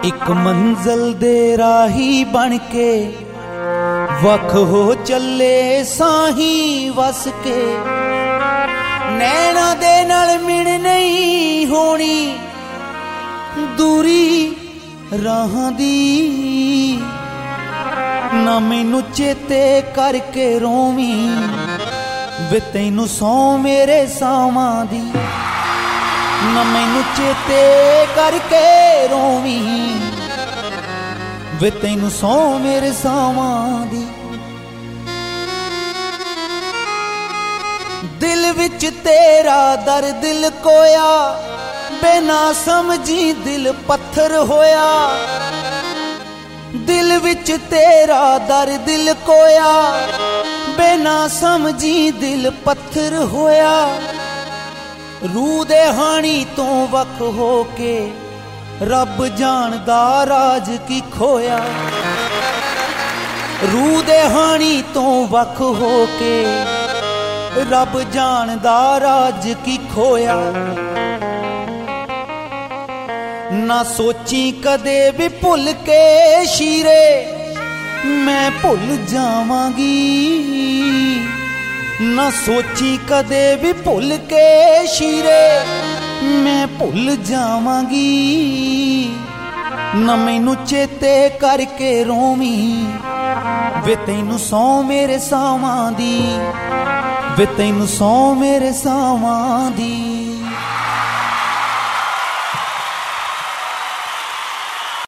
ਇੱਕ ਮੰਜ਼ਲ ਦੇ ਰਾਹੀ ਬਣ ਕੇ ਵੱਖ ਹੋ ਚੱਲੇ ਸਾਹੀਂ ਵਸ ਕੇ। ਨੈਣਾ ਦੇ ਨਾਲ ਮਿਣ ਨਹੀਂ ਹੋਣੀ ਦੂਰੀ ਰਾਹਾਂ ਦੀ। ਨਾ ਮੈਨੂੰ ਚੇਤੇ ਕਰਕੇ ਰੋਵੀਂ ਵੇ ਤੈਨੂੰ ਸੌਂ ਮੇਰੇ ਸਾਵਾਂ ਦੀ। ਨਾ ਮੈਨੂੰ ਚੇਤੇ ਕਰਕੇ ਰੋਵੀਂ ਵੇ ਤੈਨੂੰ ਸੌਂ ਮੇਰੇ ਸਾਵਾਂ ਦੀ। ਦਿਲ ਵਿੱਚ ਤੇਰਾ ਦਰਦ ਲਕੋਇਆ ਬਿਨਾ ਸਮਝੀ ਦਿਲ ਪੱਥਰ ਹੋਇਆ। ਦਿਲ ਵਿੱਚ ਤੇਰਾ ਦਰਦ ਲਕੋਇਆ ਬਿਨਾ ਸਮਝੀ ਦਿਲ ਪੱਥਰ ਹੋਇਆ। ਰੂਹ ਦੇ ਹਾਣੀ ਤੋਂ ਵੱਖ ਹੋ ਕੇ ਰੱਬ ਜਾਣਦਾ ਰਾਜ ਕੀ ਖੋਇਆ। ਰੂਹ ਦੇ ਹਾਣੀ ਤੋਂ ਵੱਖ ਹੋ ਕੇ ਰੱਬ ਜਾਣਦਾ ਰਾਜ ਕੀ ਖੋਇਆ। ਨਾ ਸੋਚੀ ਕਦੇ ਵੀ ਭੁੱਲ ਕੇ ਸ਼ੀਰੇ ਮੈਂ ਭੁੱਲ ਜਾਵਾਂਗੀ। ਨਾ ਸੋਚੀ ਕਦੇ ਵੀ ਭੁੱਲ ਕੇ ਸ਼ੀਰੇ ਮੈਂ ਭੁੱਲ ਜਾਵਾਂਗੀ। ਨਾ ਮੈਨੂੰ ਚੇਤੇ ਕਰਕੇ ਰੋਵੀਂ ਵੇ ਤੈਨੂੰ ਸੌਂ ਮੇਰੇ ਸਾਵਾਂ ਦੀ। ਵੇ ਤੈਨੂੰ ਸੌਂ ਮੇਰੇ ਸਾਵਾਂ ਦੀ।